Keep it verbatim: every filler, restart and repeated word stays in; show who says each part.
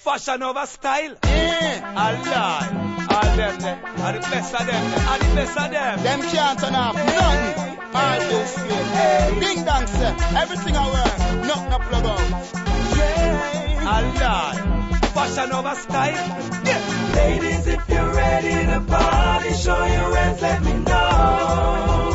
Speaker 1: Fashion over style.
Speaker 2: Yeah.
Speaker 1: Allah. All them there. Are the best of them. Are the best of them.
Speaker 2: Them can't turn off nothing. All this shit. Ding dong sir. Everything I wear. Nothing to plug out.
Speaker 1: Allah. Fashion over style. Yeah.
Speaker 3: Ladies, if you're ready to party, show your hands, let me know.